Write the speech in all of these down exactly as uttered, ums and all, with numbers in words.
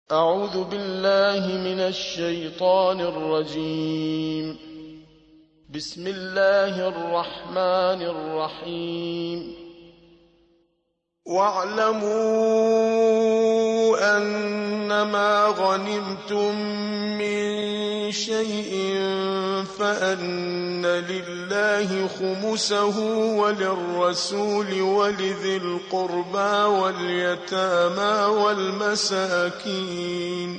أعوذ بالله من الشيطان الرجيم. بسم الله الرحمن الرحيم. واعلموا أنما غنمتم من شيء فأن لله خمسه وللرسول ولذي القربى واليتامى والمساكين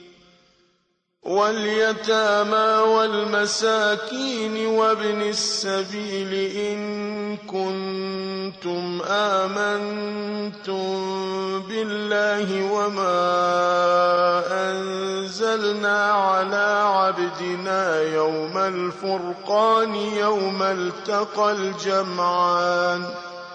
واليتامى والمساكين وابن السبيل إن كنتم آمنتم بالله وما أنزلنا على عبدنا يوم الفرقان يوم التقى الجمعان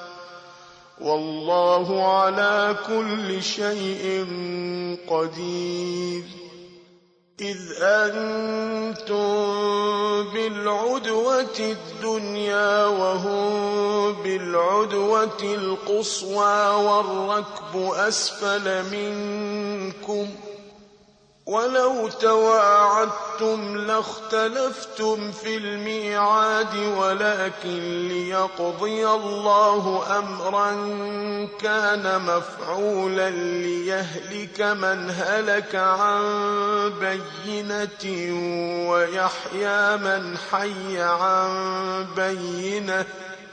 والله على كل شيء قدير. إذ أنتم بالعدوة الدنيا وهم بالعدوة القصوى والركب أسفل منكم ولو تواعدتم لاختلفتم في الميعاد ولكن ليقضي الله أمرا كان مفعولا ليهلك من هلك عن بينة ويحيى من حي عن بينة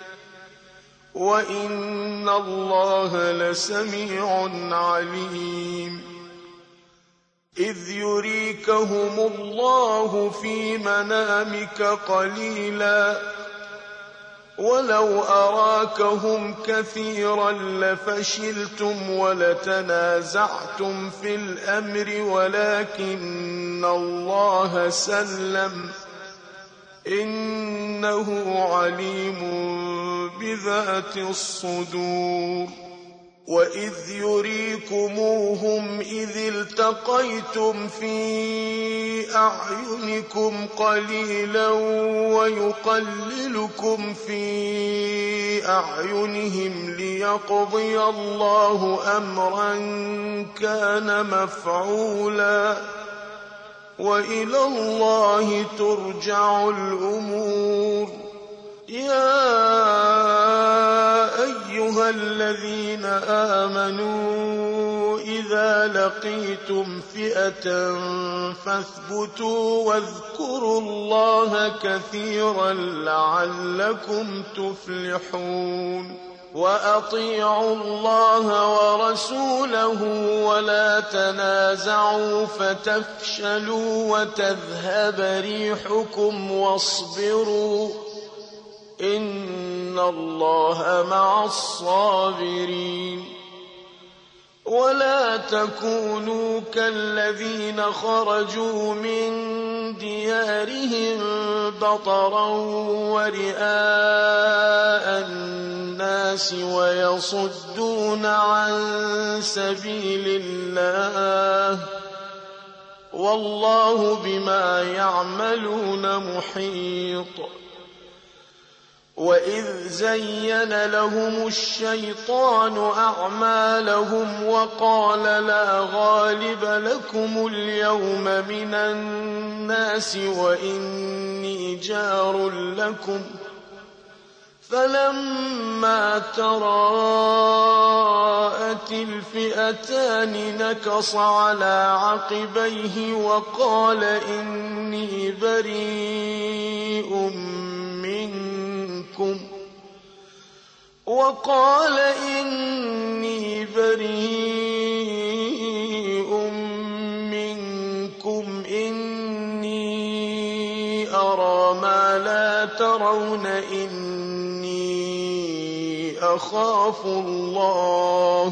وإن الله لسميع عليم. إذ يريكهم الله في منامك قليلا ولو أراكهم كثيرا لفشلتم ولتنازعتم في الأمر ولكن الله سلم إنه عليم بذات الصدور. وإذ يريكموهم إذ التقيتم في أعينكم قليلا ويقللكم في أعينهم ليقضي الله أمرا كان مفعولا وإلى الله ترجع الأمور. يا أيها الذين آمنوا إذا لقيتم فئة فاثبتوا واذكروا الله كثيرا لعلكم تفلحون. وأطيعوا الله ورسوله ولا تنازعوا فتفشلوا وتذهب ريحكم واصبروا إن الله مع الصابرين. ولا تكونوا كالذين خرجوا من ديارهم بطرا ورئاء الناس ويصدون عن سبيل الله والله بما يعملون محيط. وإذ زين لهم الشيطان أعمالهم وقال لا غالب لكم اليوم من الناس وإني جار لكم فلما تراءت الفئتان نكص على عقبيه وقال إني بريء منكم وقال إني بريء منكم إني أرى ما لا ترون إني أخاف الله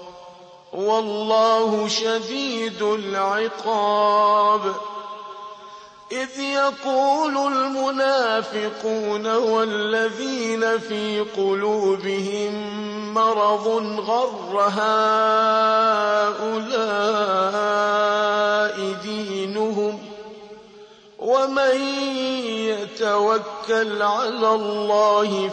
والله شديد العقاب. إذ يقول المنافقون والذين في قلوبهم مرض غر هؤلاء دينهم ومن يتوكل على الله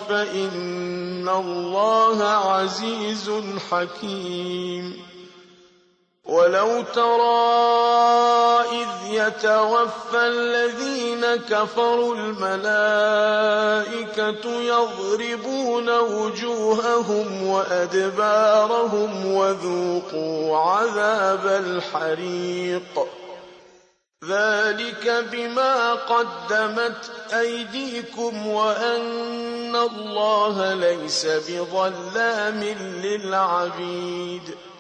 فإن الله عزيز حكيم. ولو ترى إذ يتوفى الذين كفروا الملائكة يضربون وجوههم وأدبارهم وذوقوا عذاب الحريق ذلك بما قدمت أيديكم وأن الله ليس بظلام للعبيد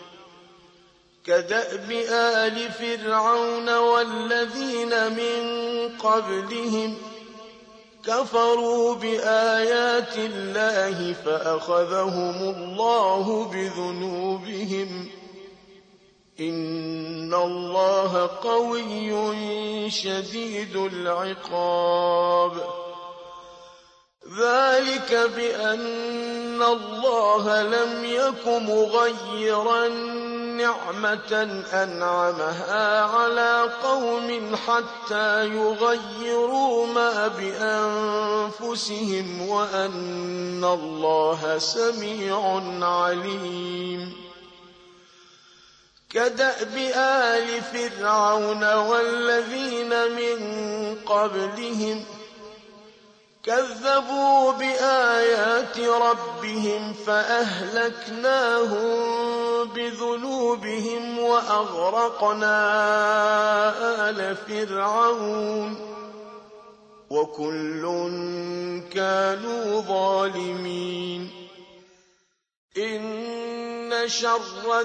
كدأب آل فرعون والذين من قبلهم كفروا بآيات الله فأخذهم الله بذنوبهم إن الله قوي شديد العقاب ذلك بأن الله لم يك مغيرا نعمة أنعمها على قوم حتى يغيروا ما بأنفسهم وأن الله سميع عليم كدأب آل فرعون والذين من قبلهم كذبوا بآيات ربهم فأهلكناهم بذنوبهم وأغرقنا آل فرعون وكل كانوا ظالمين إن شر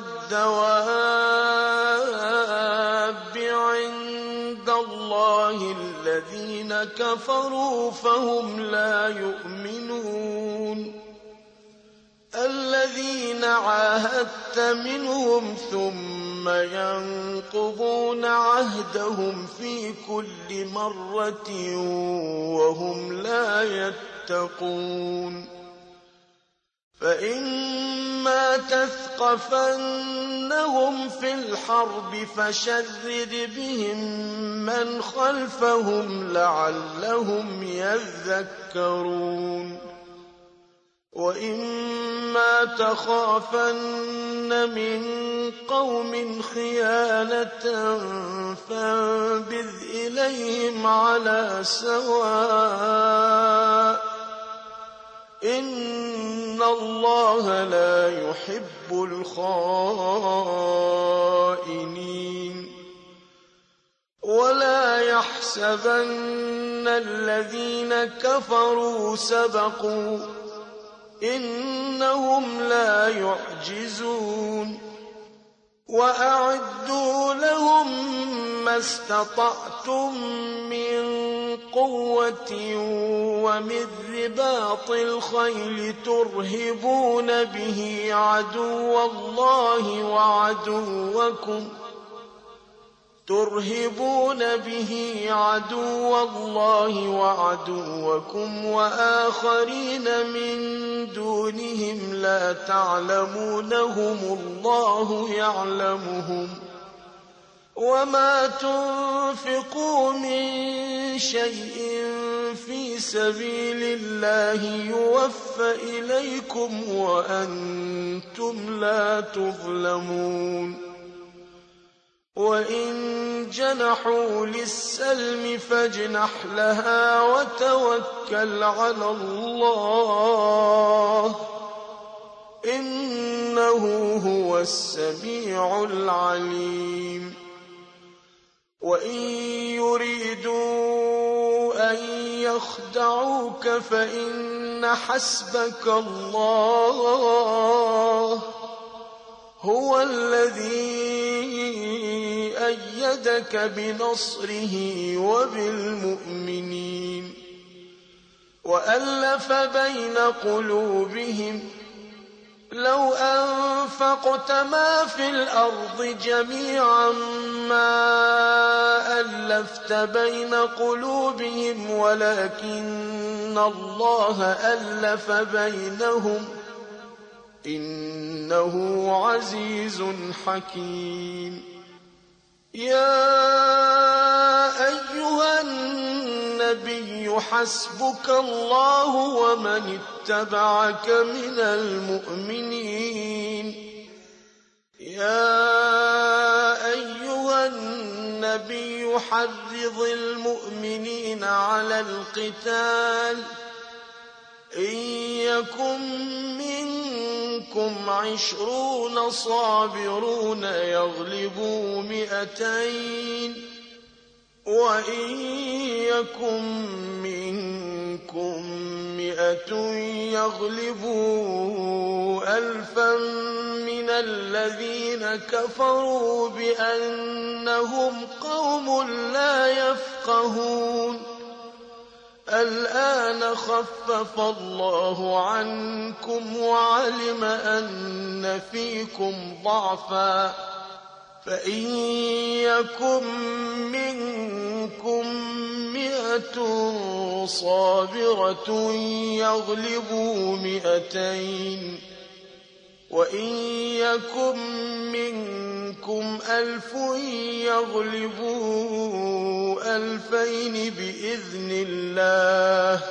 الدواب عند الله الذين كفروا فهم لا يؤمنون الذين عاهدت منهم ثم ينقضون عهدهم في كل مرة وهم لا يتقون فإما تثقفنهم في الحرب فشرد بهم من خلفهم لعلهم يذكرون وإما تخافن من قوم خيانة فانبذ إليهم على سواء إن الله لا يحب الخائنين ولا يحسبن الذين كفروا سبقوا إنهم لا يعجزون وأعدوا لهم ما استطعتم من قوة ومن رباط الخيل ترهبون به عدو الله وعدوكم ترهبون به عدو الله وعدوكم وآخرين من دونهم لا تعلمونهم الله يعلمهم وما تنفقوا من شيء في سبيل الله يوفى إليكم وأنتم لا تظلمون وإن جنحوا للسلم فاجنح لها وتوكل على الله إنه هو السميع العليم وإن يريدوا أن يخدعوك فإن حسبك الله هو الذي أيدك بنصره وبالمؤمنين وألف بين قلوبهم لو أنفقت ما في الأرض جميعا ما ألفت بين قلوبهم ولكن الله ألف بينهم إنه عزيز حكيم يا أيها النبي حسبك الله ومن اتبعك من المؤمنين يا النبي حرض المؤمنين على القتال إن يكن منكم عشرون صابرون يغلبوا مئتين وإن يكن منكم مئة يغلبوا ألفا من الذين كفروا بأنهم قوم لا يفقهون الآن خفف الله عنكم وعلم أن فيكم ضعفا فإن يكن منكم مئة صابرة يغلبوا مئتين وإن يكن منكم ألف يغلبوا ألفين بإذن الله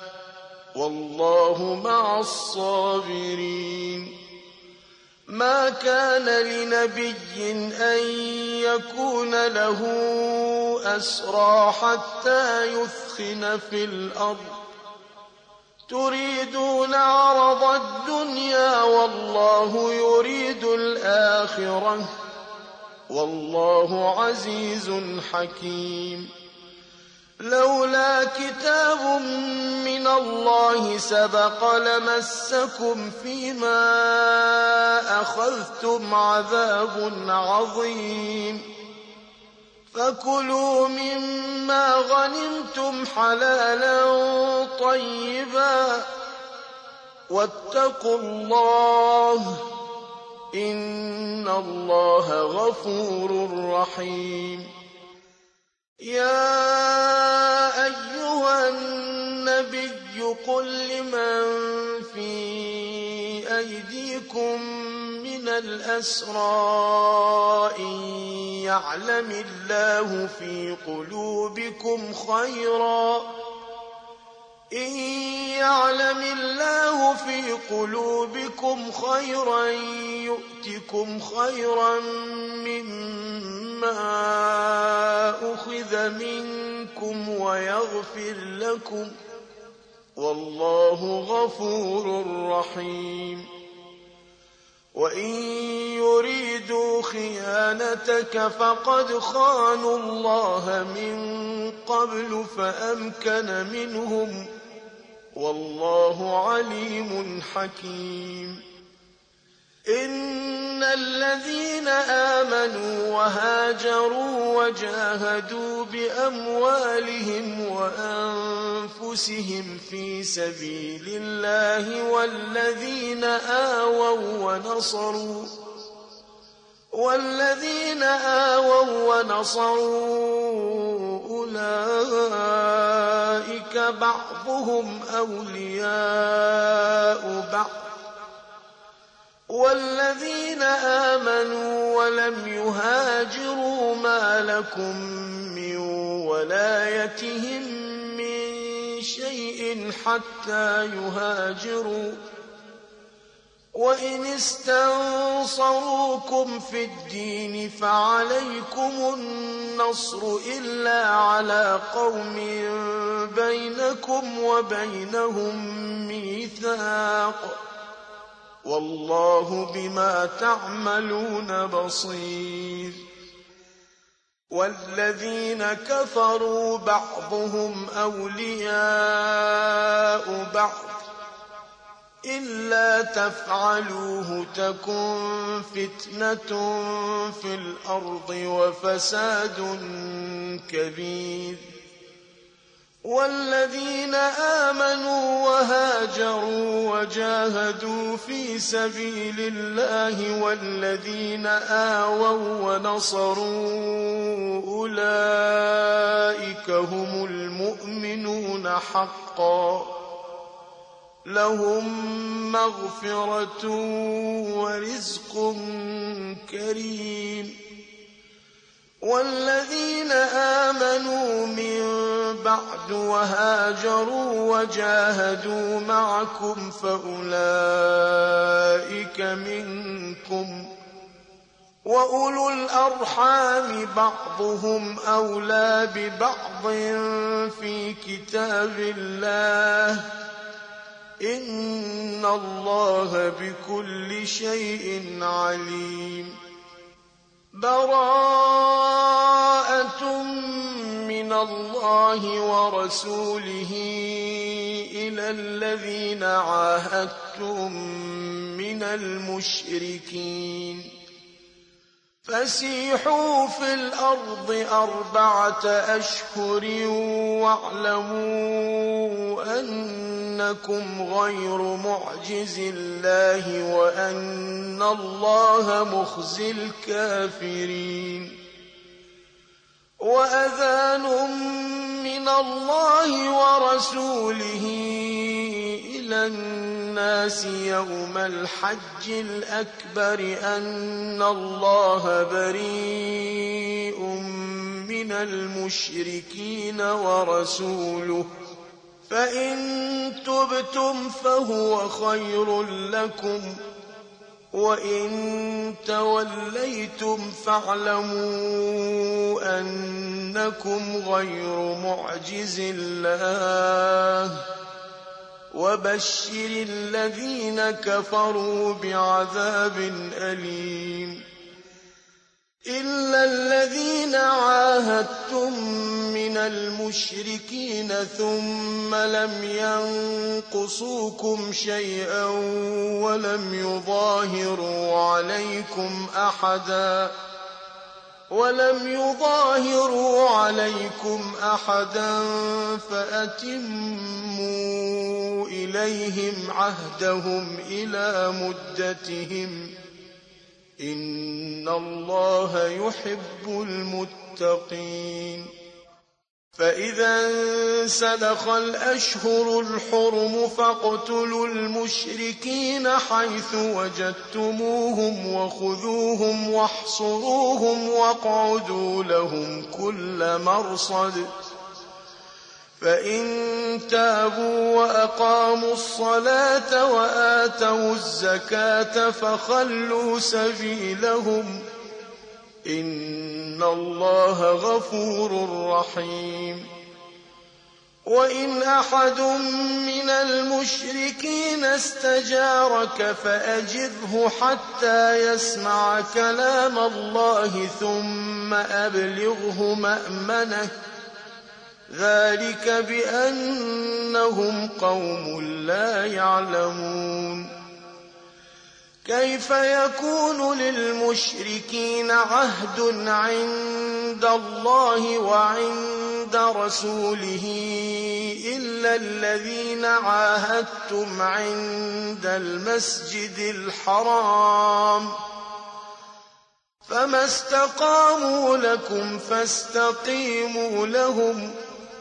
والله مع الصابرين ما كان لنبي أن يكون له أسرى حتى يثخن في الأرض تريدون عرض الدنيا والله يريد الآخرة والله عزيز حكيم لولا كتاب من الله سبق لمسكم فيما أخذتم عذاب عظيم فكلوا مما غنمتم حلالا طيبا واتقوا الله إن الله غفور رحيم يا أيها النبي قل لمن في أيديكم من الأسرى إن يعلم الله في قلوبكم خيرا إن يعلم الله في قلوبكم خيرا يؤتكم خيرا مما أخذ منكم ويغفر لكم والله غفور رحيم وإن يريدوا خيانتك فقد خانوا الله من قبل فأمكن منهم والله عليم حكيم إن الذين آمنوا وهاجروا وجاهدوا بأموالهم وأنفسهم في سبيل الله والذين آووا ونصروا والذين آووا ونصروا أولئك بعضهم أولياء بعض والذين آمنوا ولم يهاجروا ما لكم من ولايتهم من شيء حتى يهاجروا وإن استنصروكم في الدين فعليكم النصر إلا على قوم بينكم وبينهم ميثاق والله بما تعملون بصير والذين كفروا بعضهم أولياء بعض إلا تفعلوه تكن فتنة في الأرض وفساد كبير والذين آمنوا وهاجروا وجاهدوا في سبيل الله والذين آووا ونصروا أولئك هم المؤمنون حقا لهم مغفرة ورزق كريم والذين آمنوا من بعد وهاجروا وجاهدوا معكم فأولئك منكم وأولو الأرحام بعضهم أولى ببعض في كتاب الله إن الله بكل شيء عليم. براءة من الله ورسوله إلى الذين عاهدتم من المشركين فسيحوا في الأرض أربعة أشهر واعلموا أنكم غير معجز الله وأن الله مخزي الكافرين. وأذان من الله ورسوله إلى الناس يوم الحج الأكبر أن الله بريء من المشركين ورسوله فإن تبتم فهو خير لكم وإن توليتم فاعلموا أنكم غير معجز الله وبشر الذين كفروا بعذاب أليم. إلا الذين عاهدتم من المشركين ثم لم ينقصوكم شيئا ولم يظاهروا عليكم أحدا ولم يظاهروا عليكم أحدا فأتموا إليهم عهدهم إلى مدتهم إن الله يحب المتقين. فإذا انسلخ الأشهر الحرم فاقتلوا المشركين حيث وجدتموهم وخذوهم واحصروهم واقعدوا لهم كل مرصد فإن تابوا وأقاموا الصلاة وآتوا الزكاة فخلوا سبيلهم إن الله غفور رحيم. وإن أحد من المشركين استجارك فأجره حتى يسمع كلام الله ثم أبلغه مأمنه ذلك بأنهم قوم لا يعلمون. كيف يكون للمشركين عهد عند الله وعند رسوله إلا الذين عاهدتم عند المسجد الحرام فما استقاموا لكم فاستقيموا لهم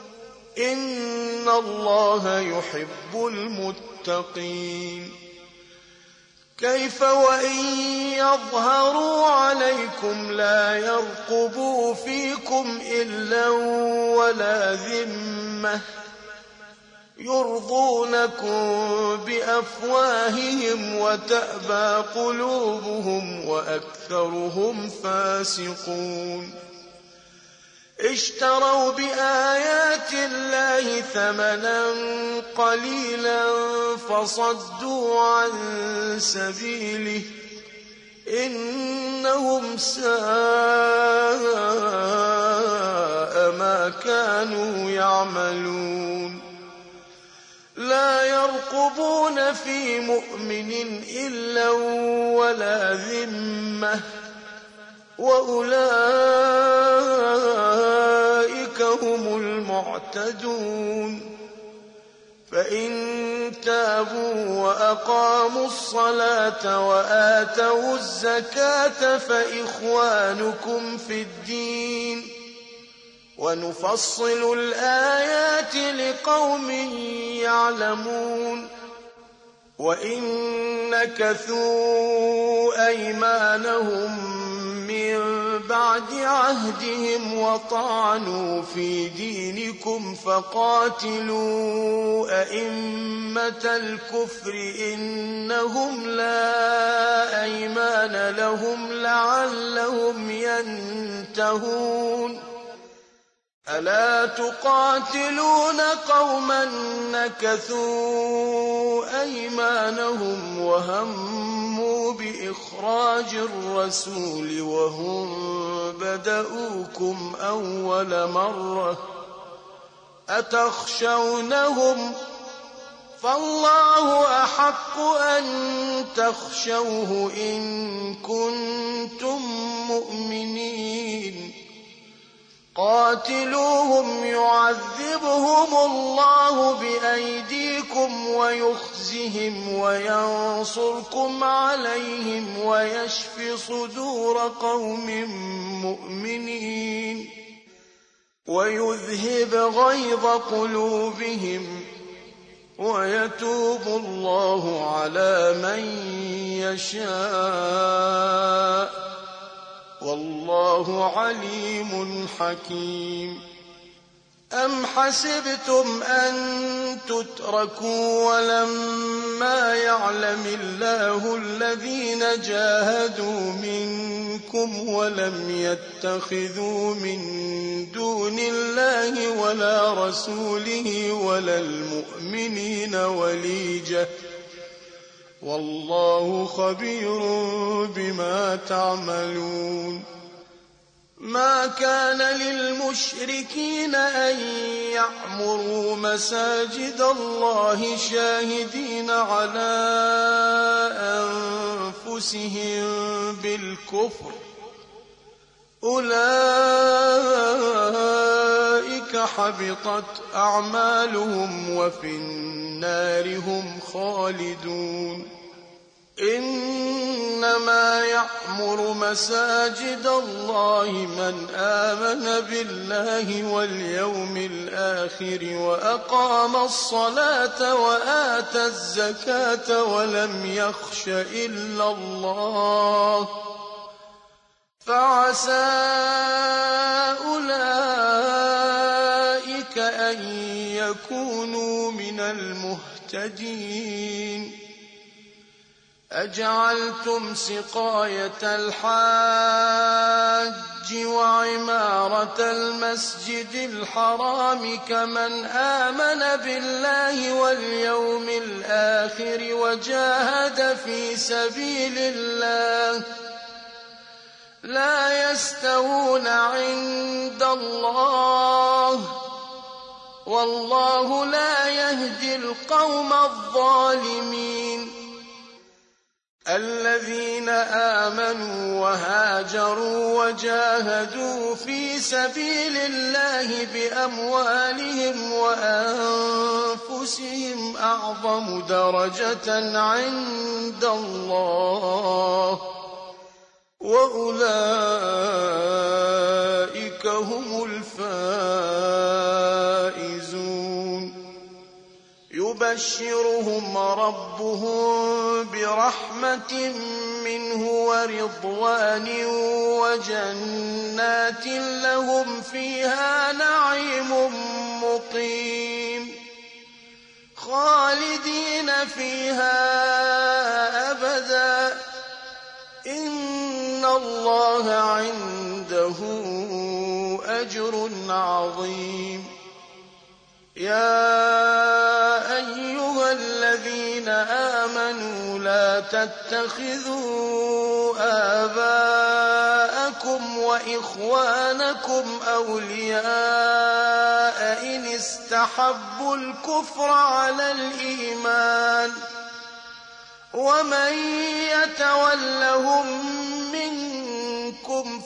إن الله يحب المتقين. كيف وإن يظهروا عليكم لا يرقبوا فيكم إلا ولا ذمة يرضونكم بأفواههم وتأبى قلوبهم وأكثرهم فاسقون. اشتروا بآيات الله ثمنا قليلا فصدوا عن سبيله إنهم ساء ما كانوا يعملون. لا يرقبون في مؤمن إلا ولا ذمة وأولئك هم المعتدون. فإن تابوا وأقاموا الصلاة وآتوا الزكاة فإخوانكم في الدين ونفصل الآيات لقوم يعلمون. وإن نكثوا أيمانهم من بعد عهدهم وطعنوا في دينكم فقاتلوا أئمة الكفر إنهم لا أيمان لهم لعلهم ينتهون ألا تقاتلون قوما نكثوا أيمانهم وهموا بإخراج الرسول وهم بدؤوكم أول مرة أتخشونهم فالله أحق أن تخشوه إن كنتم مؤمنين قاتلوهم يعذبهم الله بأيديكم ويخزهم وينصركم عليهم ويشف صدور قوم مؤمنين ويذهب غيظ قلوبهم ويتوب الله على من يشاء والله عليم حكيم أم حسبتم أن تتركوا ولما يعلم الله الذين جاهدوا منكم ولم يتخذوا من دون الله ولا رسوله ولا المؤمنين وليجة والله خبير بما تعملون ما كان للمشركين أن يعمروا مساجد الله شاهدين على أنفسهم بالكفر أولئك حبطت أعمالهم وفي النار هم خالدون إنما يعمر مساجد الله من آمن بالله واليوم الآخر وأقام الصلاة وآتى الزكاة ولم يخش إلا الله فعسى أولئك أن يكونوا من المهتدين أجعلتم سقاية الحاج وعمارة المسجد الحرام كمن آمن بالله واليوم الآخر وجاهد في سبيل الله لا يستوون عند الله والله لا يهدي القوم الظالمين الذين آمنوا وهاجروا وجاهدوا في سبيل الله بأموالهم وأنفسهم أعظم درجة عند الله وأولئك هم الفائزون يبشرهم ربهم برحمة منه ورضوان وجنات لهم فيها نعيم مقيم خالدين فيها أبدا إن الله عنده أجر عظيم يا أيها الذين آمنوا لا تتخذوا آباءكم وإخوانكم أولياء إن استحبوا الكفر على الإيمان ومن يتولهم منكم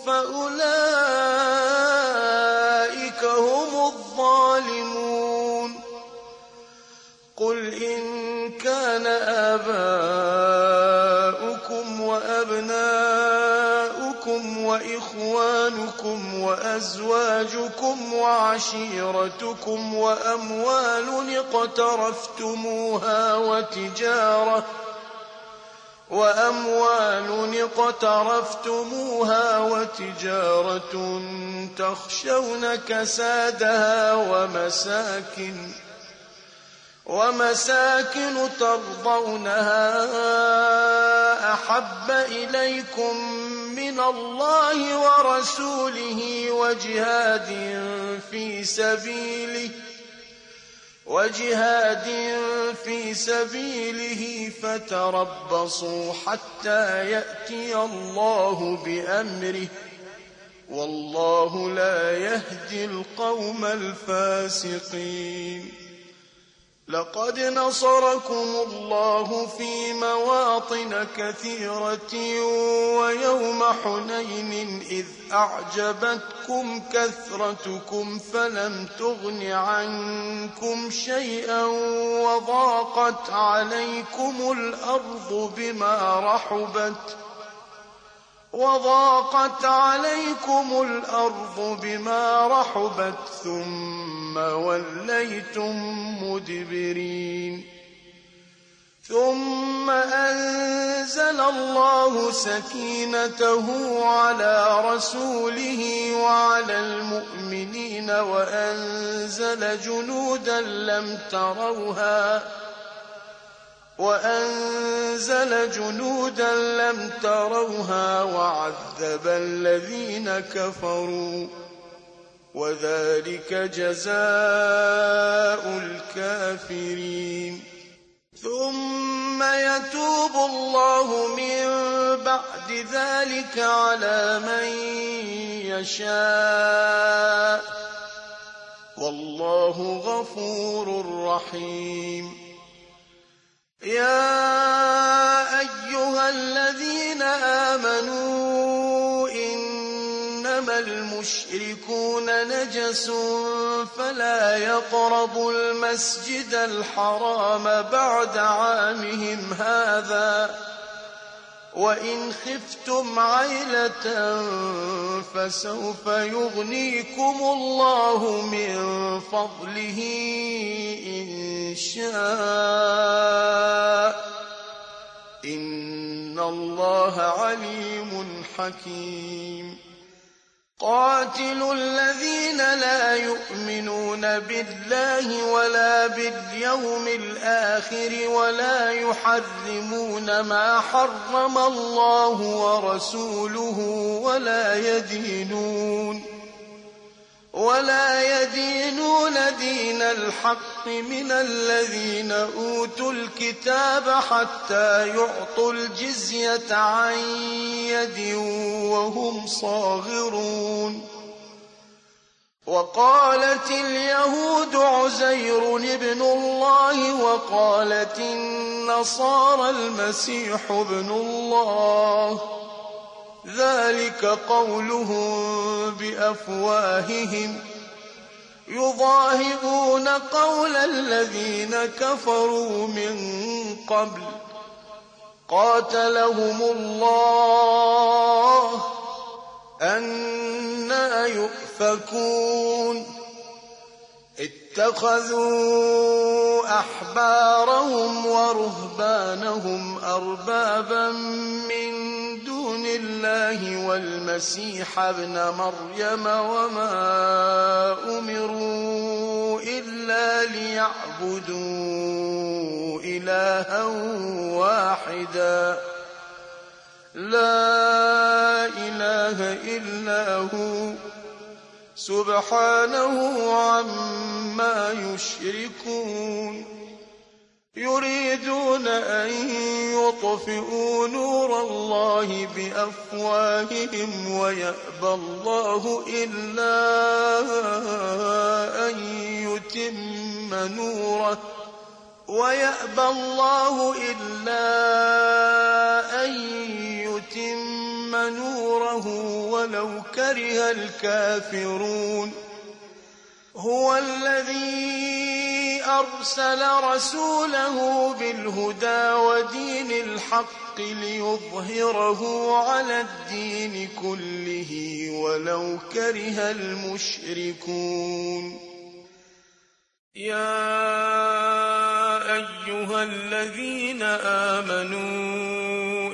فأولئك هم الظالمون قل إن كان آباؤكم وأبناؤكم وإخوانكم وأزواجكم وعشيرتكم وأموال اقترفتموها وتجارة وأموال اقترفتموها وتجارة تخشون كسادها ومساكن ومساكن ترضونها أحب إليكم من الله ورسوله وجهاد في سبيله وجهاد في سبيله فتربصوا حتى يأتي الله بأمره والله لا يهدي القوم الفاسقين. لقد نصركم الله في مواطن كثيرة ويوم حنين إذ أعجبتكم كثرتكم فلم تغن عنكم شيئا وضاقت عليكم الأرض بما رحبت وضاقت عليكم الأرض بما رحبت ثم وليتم مدبرين. ثم أنزل الله سكينته على رسوله وعلى المؤمنين وأنزل جنودا لم تروها وأنزل جنودا لم تروها وعذب الذين كفروا وذلك جزاء الكافرين. ثم يتوب الله من بعد ذلك على من يشاء والله غفور رحيم. يا أيها الذين آمنوا إنما المشركون نجس فلا يقربوا المسجد الحرام بعد عامهم هذا وإن خفتم عيلة فسوف يغنيكم الله من فضله إن شاء إن الله عليم حكيم. قاتلوا الذين لا يؤمنون بالله ولا باليوم الآخر ولا يحرمون ما حرم الله ورسوله ولا يدينون ولا يدينون دين الحق من الذين أوتوا الكتاب حتى يعطوا الجزية عن يد وهم صاغرون. وقالت اليهود عزير ابن الله وقالت النصارى المسيح ابن الله ذلك قولهم بأفواههم يضاهئون قول الذين كفروا من قبل قاتلهم الله أنى يؤفكون. اتخذوا أحبارهم ورهبانهم أربابا من دون الله والمسيح ابن مريم وما أمروا إلا ليعبدوا إلها واحدا لا إله إلا هو سبحانه عما يشركون. يريدون أن يطفئوا نور الله بأفواههم ويأبى الله إلا أن يتم نوره ويأبى الله إلا أن يتم نوره ولو كره الكافرون. هو الذي أرسل رسوله بالهدى ودين الحق ليظهره على الدين كله ولو كره المشركون. يا أيها الذين آمنوا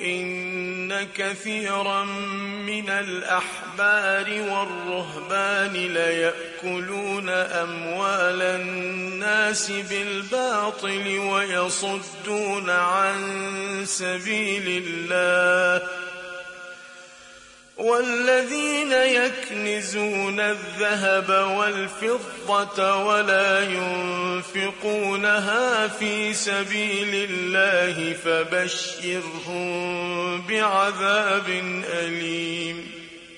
كثيرا من الأحبار والرهبان ليأكلون أموال الناس بالباطل ويصدون عن سبيل الله والذين يكنزون الذهب والفضة ولا ينفقونها في سبيل الله فبشرهم بعذاب أليم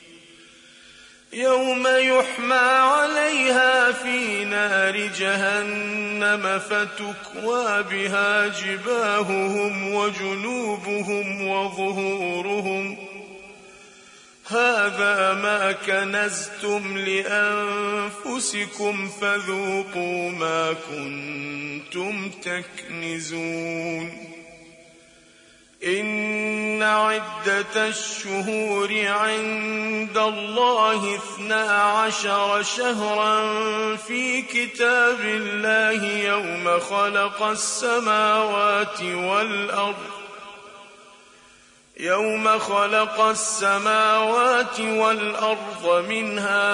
يوم يحمى عليها في نار جهنم فتكوى بها جباههم وجنوبهم وظهورهم هذا ما كنزتم لأنفسكم فذوقوا ما كنتم تكنزون إن عدة الشهور عند الله اثنا عشر شهرا في كتاب الله يوم خلق السماوات والأرض يوم خلق السماوات والأرض منها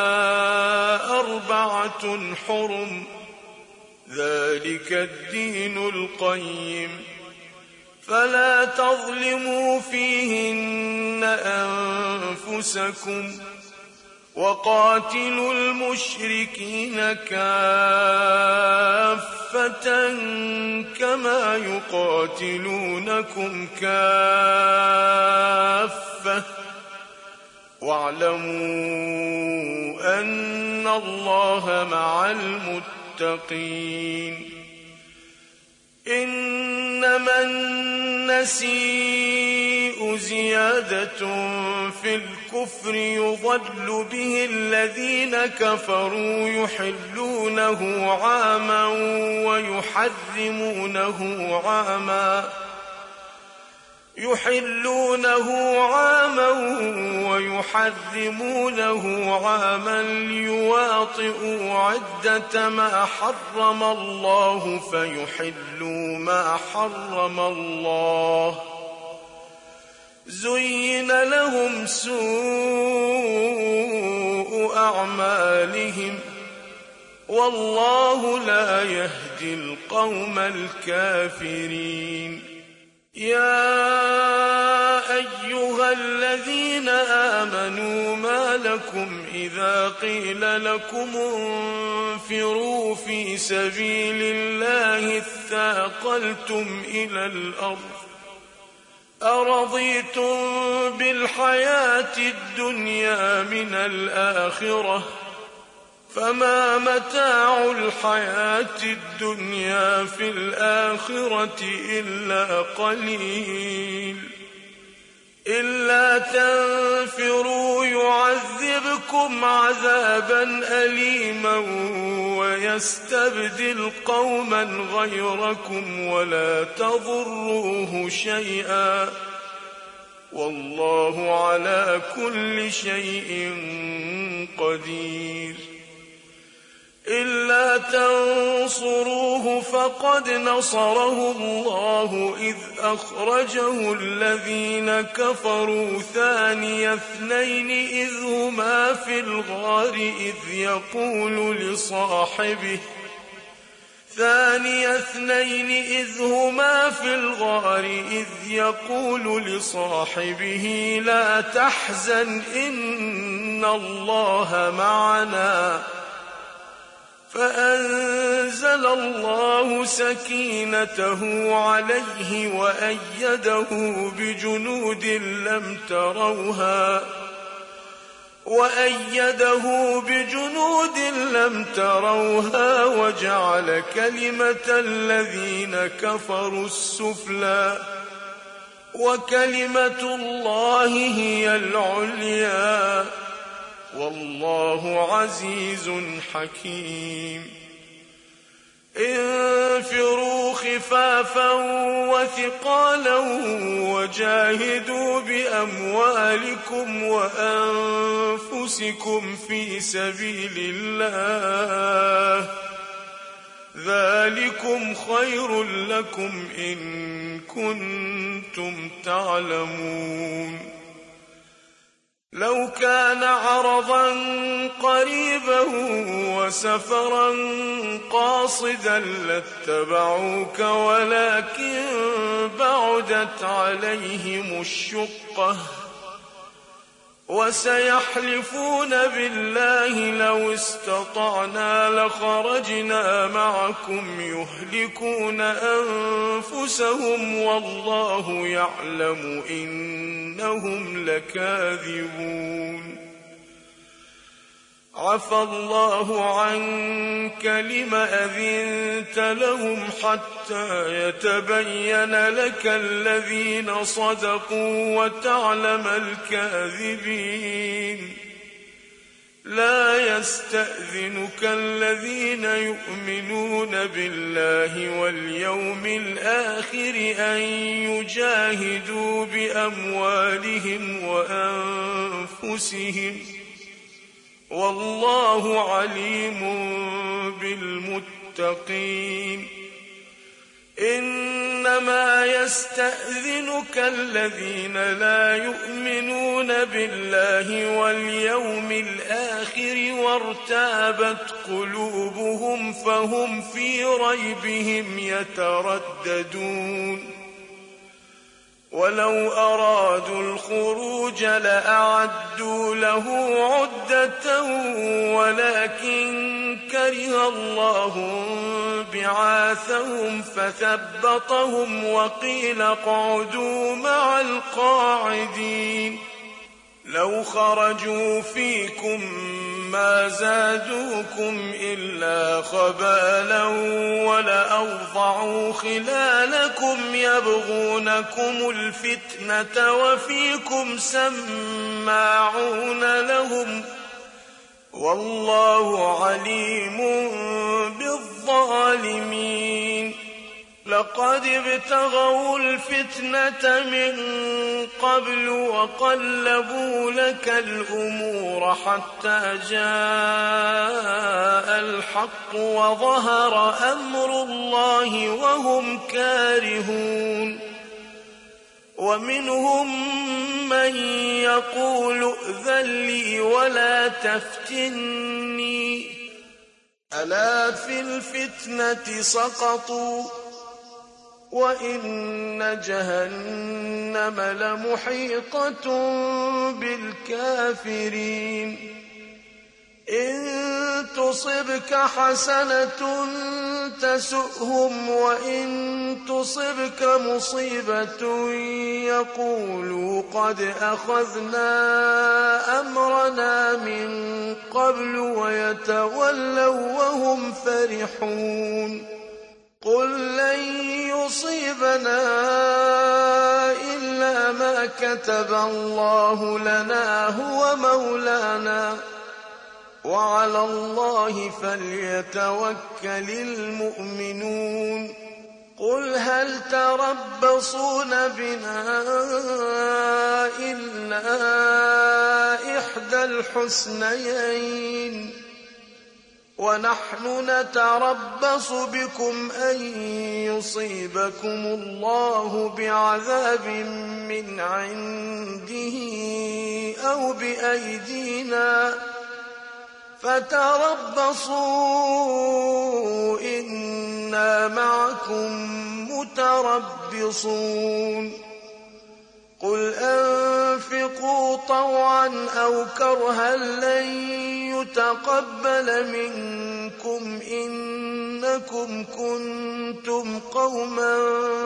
أربعة حرم ذلك الدين القيم فلا تظلموا فيهن أنفسكم وقاتلوا المشركين كافة كما يقاتلونكم كافة واعلموا أن الله مع المتقين إنما النسيء زيادة في الكفر يضل به الذين كفروا يحلونه عاما ويحرمونه عاما يحلونه عاما ويحرمونه عاما ليواطئوا عدة ما حرم الله فيحلوا ما حرم الله زين لهم سوء أعمالهم والله لا يهدي القوم الكافرين يا أيها الذين آمنوا ما لكم إذا قيل لكم انفروا في سبيل الله اثاقلتم إلى الأرض أرضيتم بالحياة الدنيا من الآخرة فما متاع الحياة الدنيا في الآخرة إلا قليل إلا تنفروا يعذبكم عذابا أليما ويستبدل قوما غيركم ولا تضروه شيئا والله على كل شيء قدير إلا تنصروه فقد نصره الله إذ أخرجه الذين كفروا ثاني اثنين إذ هما في الغار إذ يقول لصاحبه ثاني اثنين إذ هما في الغار إذ يقول لصاحبه لا تحزن إن الله معنا فأنزل الله سكينته عليه وأيده بجنود لم تروها وأيده بجنود لم تروها وجعل كلمة الذين كفروا السفلى وكلمة الله هي العليا والله عزيز حكيم انفروا خفافا وثقالا وجاهدوا بأموالكم وأنفسكم في سبيل الله ذلكم خير لكم إن كنتم تعلمون لو كان عرضا قريبا وسفرا قاصدا لاتبعوك ولكن بعدت عليهم الشقة وسيحلفون بالله لو استطعنا لخرجنا معكم يهلكون أنفسهم والله يعلم إنهم لكاذبون عفى الله عنك لم أذنت لهم حتى يتبين لك الذين صدقوا وتعلم الكاذبين لا يستأذنك الذين يؤمنون بالله واليوم الآخر أن يجاهدوا بأموالهم وأنفسهم والله عليم بالمتقين إنما يستأذنك الذين لا يؤمنون بالله واليوم الآخر وارتابت قلوبهم فهم في ريبهم يترددون ولو أرادوا الخروج لأعدوا له عدة ولكن كره الله بعاثهم فثبطهم وقيل اقعدوا مع القاعدين لو خرجوا فيكم ما زادوكم إلا خبالا ولأوضعوا خلالكم يبغونكم الفتنة وفيكم سماعون لهم والله عليم بالظالمين لقد ابتغوا الفتنة من قبل وقلبوا لك الأمور حتى جاء الحق وظهر أمر الله وهم كارهون ومنهم من يقول ائذن لي ولا تفتني ألا في الفتنة سقطوا وإن جهنم لمحيطة بالكافرين إن تصبك حسنة تسؤهم وإن تصبك مصيبة يقولوا قد أخذنا أمرنا من قبل ويتولوا وهم فرحون قل لن يصيبنا إلا ما كتب الله لنا هو مولانا وعلى الله فليتوكل المؤمنون قل هل تربصون بنا إلا إحدى الحسنيين ونحن نتربص بكم أن يصيبكم الله بعذاب من عنده أو بأيدينا فتربصوا إنا معكم متربصون قل أنفقوا طوعا أو كرها لن يتقبل منكم إنكم كنتم قوما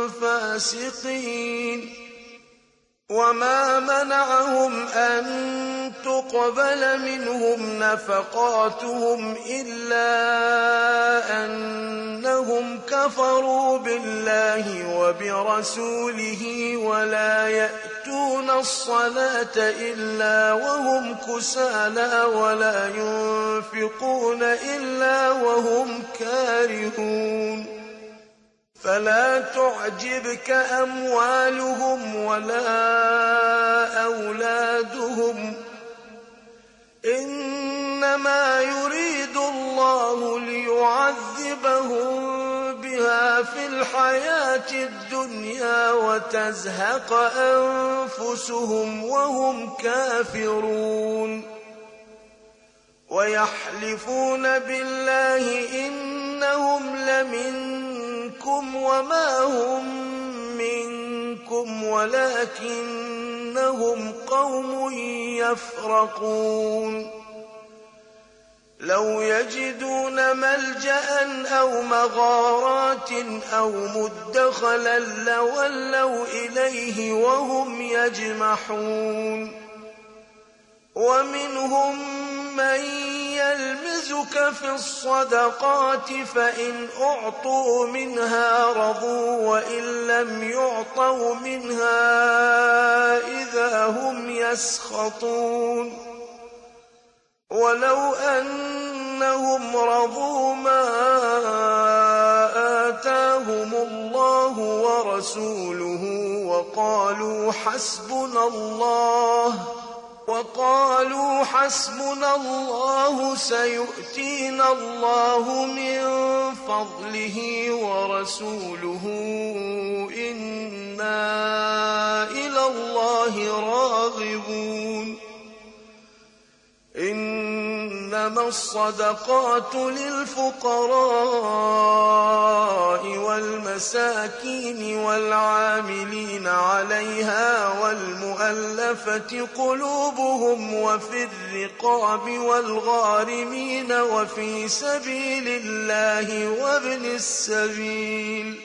فاسقين وما منعهم أن تقبل منهم نفقاتهم إلا أنهم كفروا بالله وبرسوله ولا يأتون الصلاة إلا وهم كسالى ولا ينفقون إلا وهم كارهون فلا تعجبك أموالهم ولا أولادهم إنما يريد الله ليعذبهم بها بها في الحياة الدنيا وتزهق أنفسهم وهم كافرون ويحلفون بالله إنهم لمنكم وما هم منكم ولكنهم قوم يفرقون لو يجدون ملجأ أو مغارات أو مدخلا لولوا إليه وهم يجمحون ومنهم من يلمزك في الصدقات فإن أعطوا منها رضوا وإن لم يعطوا منها إذا هم يسخطون ولو أنهم رضوا ما آتاهم الله ورسوله وقالوا حسبنا الله وقالوا حسبنا الله سيؤتينا الله من فضله ورسوله إنا إلى الله راغبون إنما الصدقات للفقراء والمساكين والعاملين عليها والمؤلفة قلوبهم وفي الرقاب والغارمين وفي سبيل الله وابن السبيل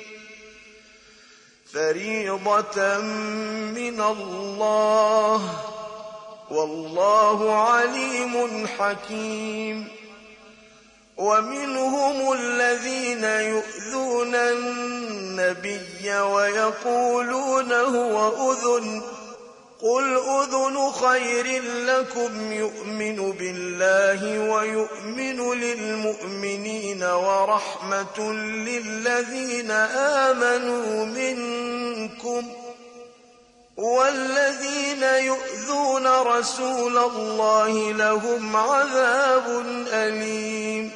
فريضة من الله والله عليم حكيم ومنهم الذين يؤذون النبي ويقولون هو أذن قل أذن خير لكم يؤمن بالله ويؤمن للمؤمنين ورحمة للذين آمنوا منكم والذين يؤذون رسول الله لهم عذاب أليم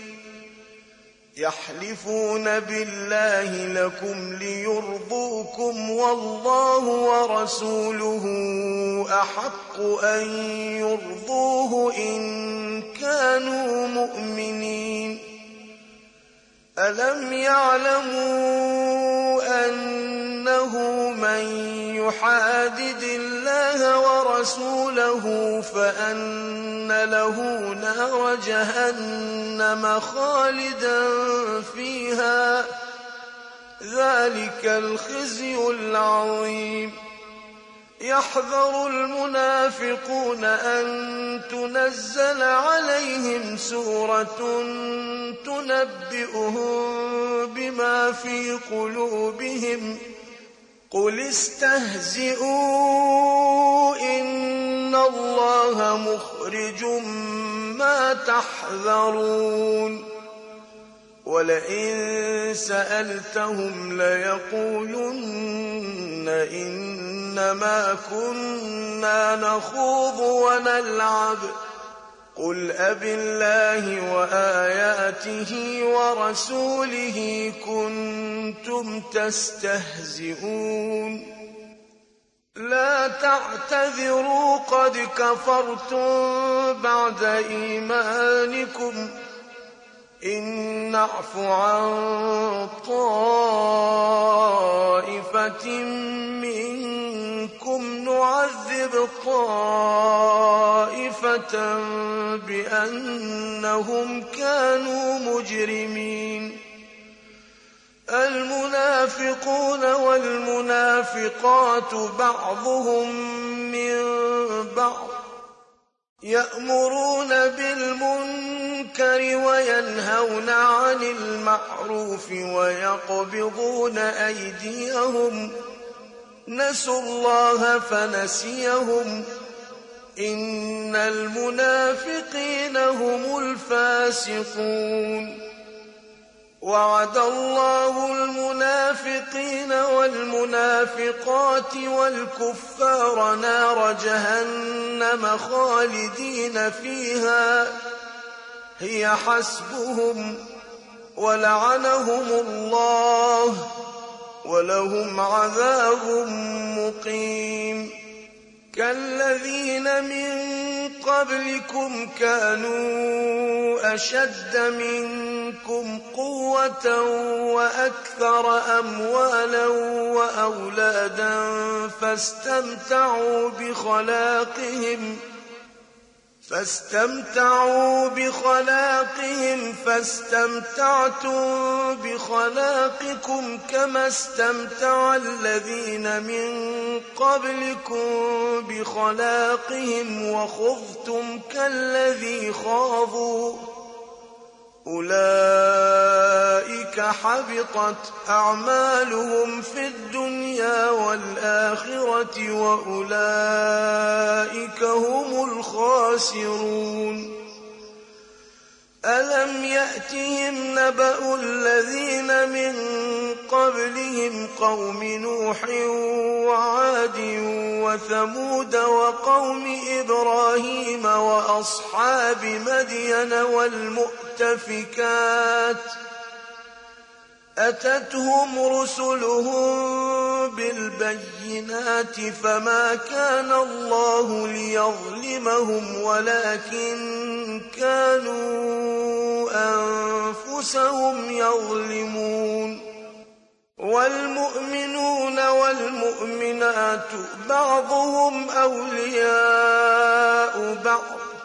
يحلفون بالله لكم ليرضوكم والله ورسوله أحق أن يرضوه إن كانوا مؤمنين ألم يعلموا أنه من يحادد الله ورسوله فأن له نار جهنم خالدا فيها ذلك الخزي العظيم يحذر المنافقون أن تنزل عليهم سورة تنبئهم بما في قلوبهم قل استهزئوا إن الله مخرج ما تحذرون ولئن سألتهم ليقولن إنما كنا نخوض ونلعب قل أبالله وآياته ورسوله كنتم تستهزئون لا تعتذروا قد كفرتم بعد إيمانكم إن نعف عن طائفة منكم نعذب طائفة بأنهم كانوا مجرمين المنافقون والمنافقات بعضهم من بعض يأمرون بالمنكر وينهون عن المعروف ويقبضون أيديهم نسوا الله فنسيهم إن المنافقين هم الفاسقون وعد الله المنافقين والمنافقات والكفار نار جهنم خالدين فيها هي حسبهم ولعنهم الله ولهم عذاب مقيم. كالذين من قبلكم كانوا أشد منكم قوة وأكثر أموالا وأولادا فاستمتعوا بخلاقهم فاستمتعوا بخلاقهم فاستمتعتم بخلاقكم كما استمتع الذين من قبلكم بخلاقهم وخضتم كالذي خاضوا أولئك حبطت أعمالهم في الدنيا والآخرة وأولئك هم الخاسرون. ألم يأتهم نبأ الذين من قبلهم قوم نوح وعاد وثمود وقوم إبراهيم وأصحاب مدين والمؤتفكات أتتهم رسلهم بالبينات فما كان الله ليظلمهم ولكن كانوا أنفسهم يظلمون. والمؤمنون والمؤمنات بعضهم أولياء بعض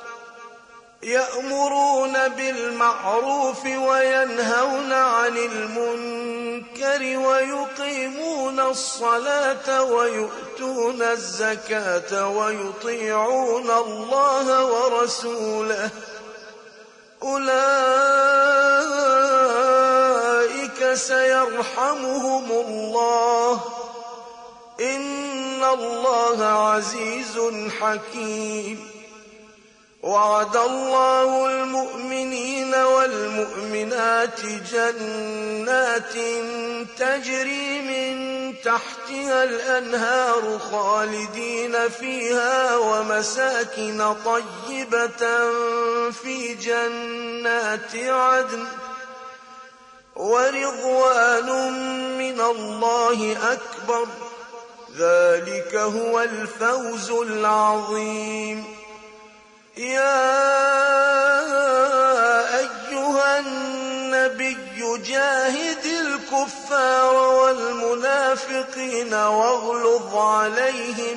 يأمرون بالمعروف وينهون عن المنكر ويقيمون الصلاة ويؤتون الزكاة ويطيعون الله ورسوله أولئك سيرحمهم الله إن الله عزيز حكيم. وعد الله المؤمنين والمؤمنات جنات تجري من تحتها الأنهار خالدين فيها ومساكن طيبة في جنات عدن ورضوان من الله أكبر ذلك هو الفوز العظيم. يا أيها النبي جاهد الكفار والمنافقين واغلظ عليهم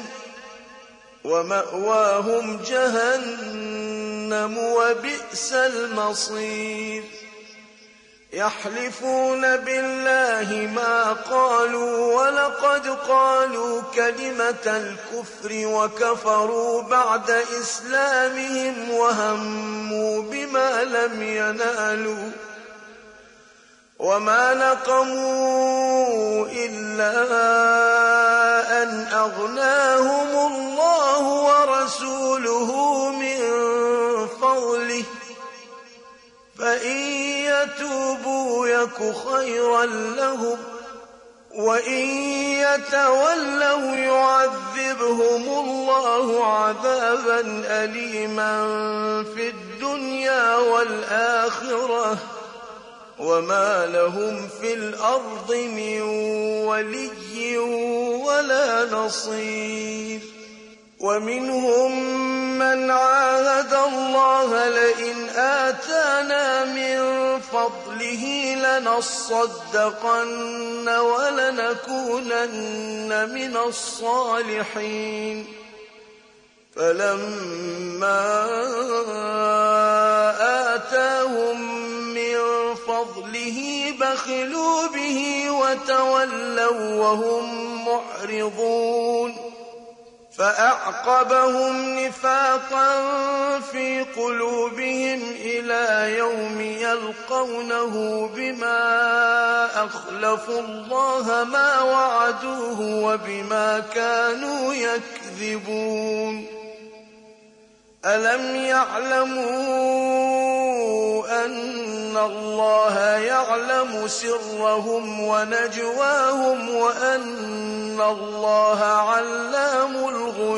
ومأواهم جهنم وبئس المصير. يحلفون بالله ما قالوا ولقد قالوا كلمة الكفر وكفروا بعد إسلامهم وهموا بما لم ينالوا وما نقموا إلا أن أغناهم الله ورسوله من فضله فإن يتوبوا يك خيرا لهم وإن يتولوا يعذبهم الله عذابا أليما في الدنيا والآخرة وما لهم في الأرض من ولي ولا نصير. ومنهم من عاهد الله لئن آتانا من فضله لنصدقن ولنكونن من الصالحين فلما آتاهم من فضله بخلوا به وتولوا وهم معرضون فأعقبهم نفاقا في قلوبهم إلى يوم يلقونه بما أخلفوا الله ما وعدوه وبما كانوا يكذبون. ألم يعلموا أن الله يعلم سرهم ونجواهم وأن الله علام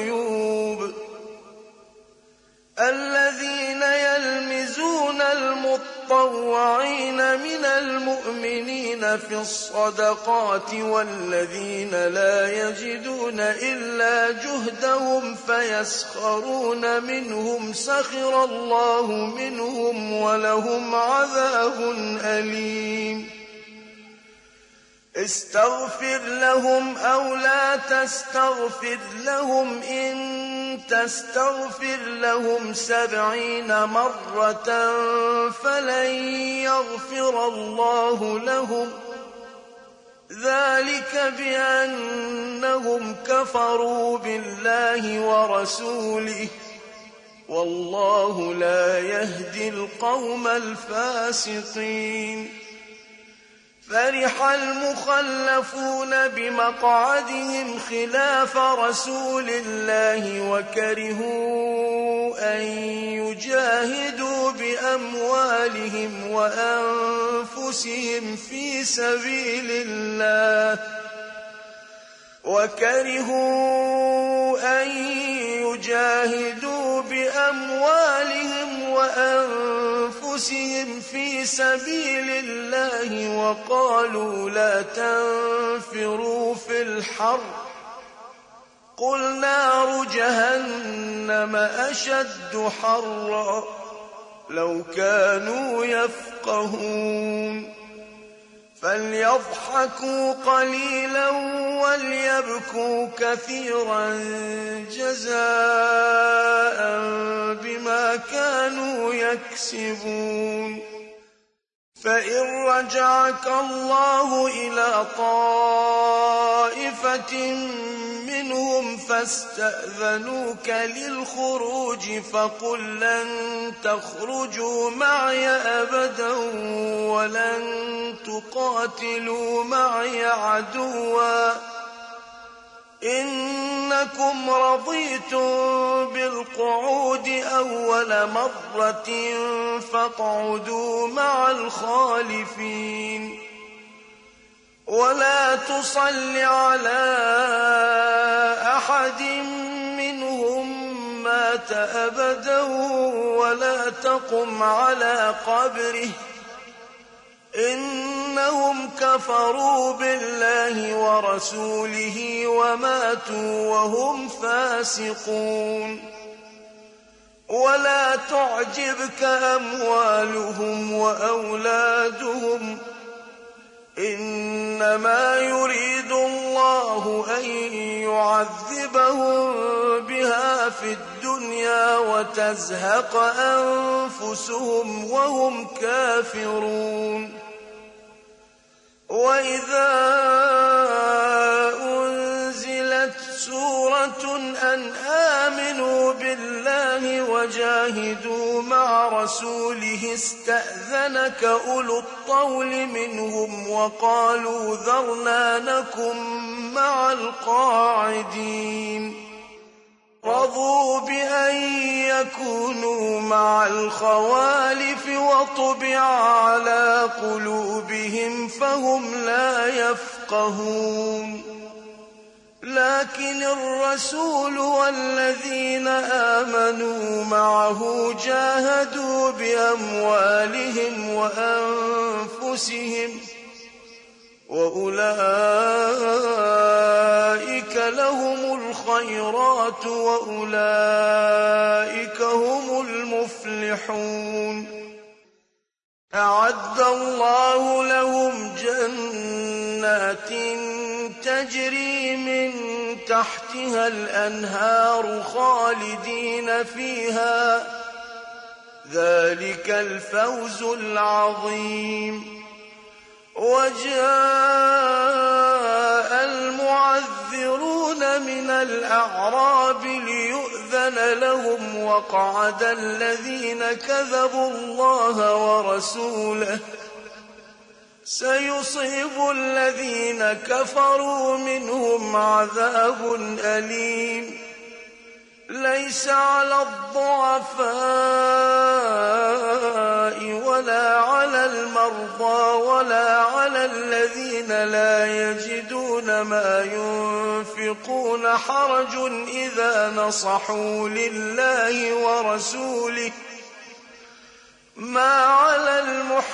الغيوب. الذين يلمزون المطلوب المطوعين من المؤمنين في الصدقات والذين لا يجدون إلا جهدهم فيسخرون منهم سخر الله منهم ولهم عذاب أليم استغفر لهم أو لا تستغفر لهم إن تستغفر لهم سبعين مرة فلن يغفر الله لهم ذلك بأنهم كفروا بالله ورسوله والله لا يهدي القوم الفاسقين فرح المخلفون بمقعدهم خلاف رسول الله وكرهوا أن يجاهدوا بأموالهم وأنفسهم في سبيل الله وكرهوا أن يجاهدوا بأموالهم وأنفسهم في سبيل الله وقالوا لا تنفروا في الحر قل نار جهنم أشد حرا لو كانوا يفقهون فليضحكوا قليلا وليبكوا كثيرا جزاء بما كانوا يكسبون فإن رجعك الله إلى طائفة منهم فاستأذنوك للخروج فقل لن تخرجوا معي أبدا ولن تقاتلوا معي عدوا إنكم رضيتم بالقعود أول مرة فاقعدوا مع الخالفين ولا تصل على أحد منهم مات أبدا ولا تقم على قبره إنهم كفروا بالله ورسوله وماتوا وهم فاسقون ولا تعجبك أموالهم وأولادهم إنما يريد الله أن يعذبهم بها في الدنيا وتزهق أنفسهم وهم كافرون وإذا أنزلت سورة أن آمنوا بالله وجاهدوا مع رسوله استأذنك أولو الطول منهم وقالوا ذرنا نكن مع القاعدين رضوا بأن يكونوا مع الخوالف وطبع على قلوبهم فهم لا يفقهون لكن الرسول والذين آمنوا معه جاهدوا بأموالهم وأنفسهم وأولئك لهم الخيرات وأولئك هم المفلحون أعد الله لهم جنات تجري من تحتها الأنهار خالدين فيها ذلك الفوز العظيم وجاء المعذرون من الأعراب ليؤذن لهم وقعد الذين كذبوا الله ورسوله سيصيب الذين كفروا منهم عذاب أليم ليس على الضعفاء ولا على المرضى ولا على الذين لا يجدون ما ينفقون حرج إذا نصحوا لله ورسوله ما على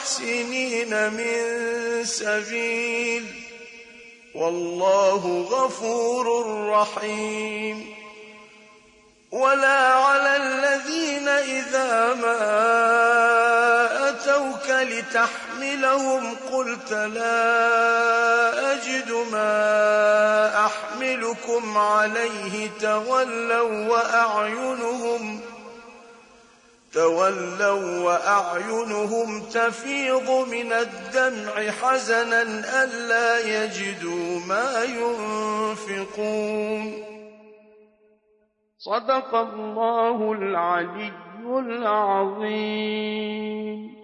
المحسنين من سبيل والله غفور رحيم ولا على الذين إذا ما أتوك لتحملهم قلت لا أجد ما أحملكم عليه تولوا وأعينهم تولوا وأعينهم تفيض من الدمع حزنا ألا يجدوا ما ينفقون صدق الله العلي العظيم.